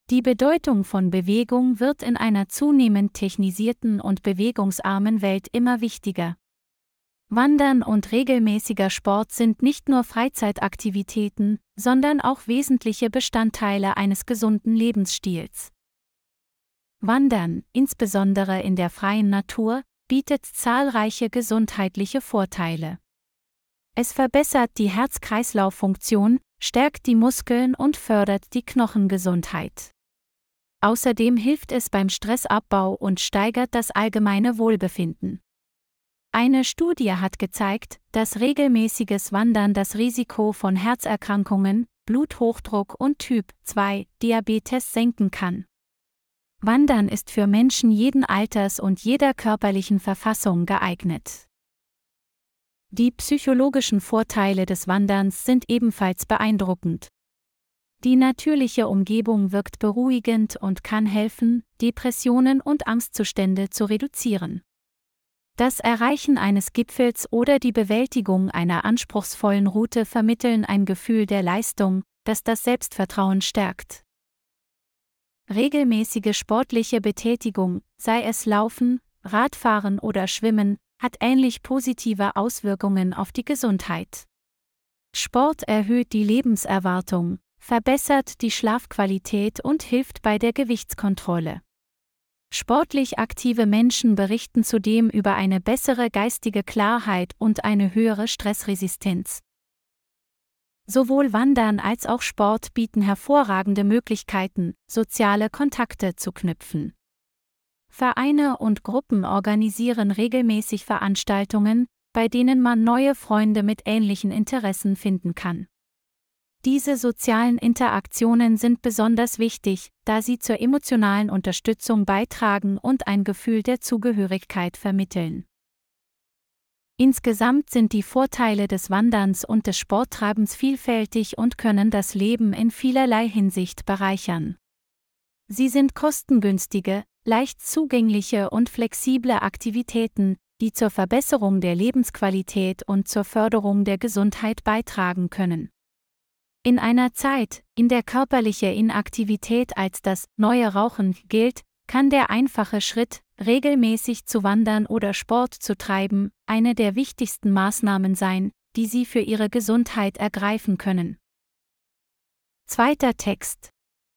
Die Bedeutung von Bewegung wird in einer zunehmend technisierten und bewegungsarmen Welt immer wichtiger. Wandern und regelmäßiger Sport sind nicht nur Freizeitaktivitäten, sondern auch wesentliche Bestandteile eines gesunden Lebensstils. Wandern, insbesondere in der freien Natur, bietet zahlreiche gesundheitliche Vorteile. Es verbessert die Herz-Kreislauf-Funktion, stärkt die Muskeln und fördert die Knochengesundheit. Außerdem hilft es beim Stressabbau und steigert das allgemeine Wohlbefinden. Eine Studie hat gezeigt, dass regelmäßiges Wandern das Risiko von Herzerkrankungen, Bluthochdruck und Typ-2-Diabetes senken kann. Wandern ist für Menschen jeden Alters und jeder körperlichen Verfassung geeignet. Die psychologischen Vorteile des Wanderns sind ebenfalls beeindruckend. Die natürliche Umgebung wirkt beruhigend und kann helfen, Depressionen und Angstzustände zu reduzieren. Das Erreichen eines Gipfels oder die Bewältigung einer anspruchsvollen Route vermitteln ein Gefühl der Leistung, das das Selbstvertrauen stärkt. Regelmäßige sportliche Betätigung, sei es Laufen, Radfahren oder Schwimmen, hat ähnlich positive Auswirkungen auf die Gesundheit. Sport erhöht die Lebenserwartung, verbessert die Schlafqualität und hilft bei der Gewichtskontrolle. Sportlich aktive Menschen berichten zudem über eine bessere geistige Klarheit und eine höhere Stressresistenz. Sowohl Wandern als auch Sport bieten hervorragende Möglichkeiten, soziale Kontakte zu knüpfen. Vereine und Gruppen organisieren regelmäßig Veranstaltungen, bei denen man neue Freunde mit ähnlichen Interessen finden kann. Diese sozialen Interaktionen sind besonders wichtig, da sie zur emotionalen Unterstützung beitragen und ein Gefühl der Zugehörigkeit vermitteln. Insgesamt sind die Vorteile des Wanderns und des Sporttreibens vielfältig und können das Leben in vielerlei Hinsicht bereichern. Sie sind kostengünstige, leicht zugängliche und flexible Aktivitäten, die zur Verbesserung der Lebensqualität und zur Förderung der Gesundheit beitragen können. In einer Zeit, in der körperliche Inaktivität als das neue Rauchen gilt, kann der einfache Schritt, regelmäßig zu wandern oder Sport zu treiben, eine der wichtigsten Maßnahmen sein, die Sie für Ihre Gesundheit ergreifen können. Zweiter Text.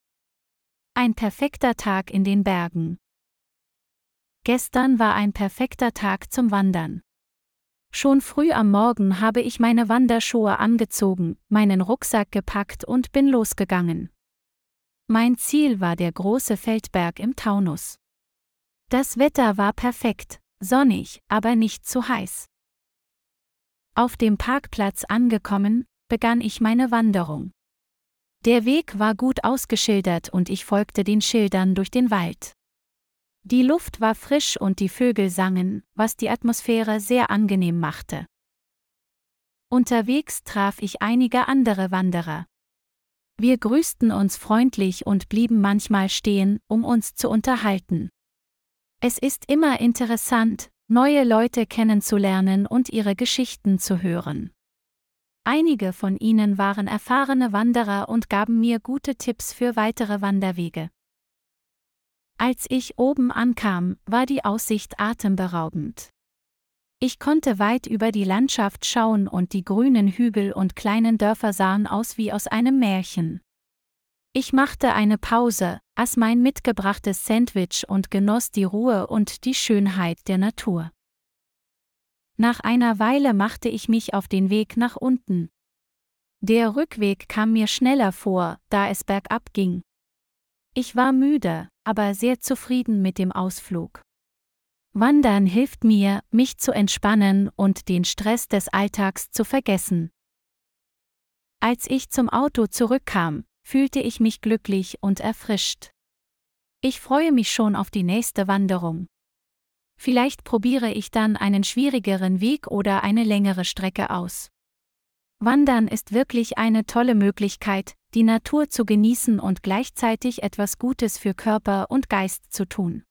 Ein perfekter Tag in den Bergen. Gestern war ein perfekter Tag zum Wandern. Schon früh am Morgen habe ich meine Wanderschuhe angezogen, meinen Rucksack gepackt und bin losgegangen. Mein Ziel war der große Feldberg im Taunus. Das Wetter war perfekt, sonnig, aber nicht zu heiß. Auf dem Parkplatz angekommen, begann ich meine Wanderung. Der Weg war gut ausgeschildert und ich folgte den Schildern durch den Wald. Die Luft war frisch und die Vögel sangen, was die Atmosphäre sehr angenehm machte. Unterwegs traf ich einige andere Wanderer. Wir grüßten uns freundlich und blieben manchmal stehen, um uns zu unterhalten. Es ist immer interessant, neue Leute kennenzulernen und ihre Geschichten zu hören. Einige von ihnen waren erfahrene Wanderer und gaben mir gute Tipps für weitere Wanderwege. Als ich oben ankam, war die Aussicht atemberaubend. Ich konnte weit über die Landschaft schauen und die grünen Hügel und kleinen Dörfer sahen aus wie aus einem Märchen. Ich machte eine Pause, aß mein mitgebrachtes Sandwich und genoss die Ruhe und die Schönheit der Natur. Nach einer Weile machte ich mich auf den Weg nach unten. Der Rückweg kam mir schneller vor, da es bergab ging. Ich war müde, aber sehr zufrieden mit dem Ausflug. Wandern hilft mir, mich zu entspannen und den Stress des Alltags zu vergessen. Als ich zum Auto zurückkam, fühlte ich mich glücklich und erfrischt. Ich freue mich schon auf die nächste Wanderung. Vielleicht probiere ich dann einen schwierigeren Weg oder eine längere Strecke aus. Wandern ist wirklich eine tolle Möglichkeit, die Natur zu genießen und gleichzeitig etwas Gutes für Körper und Geist zu tun.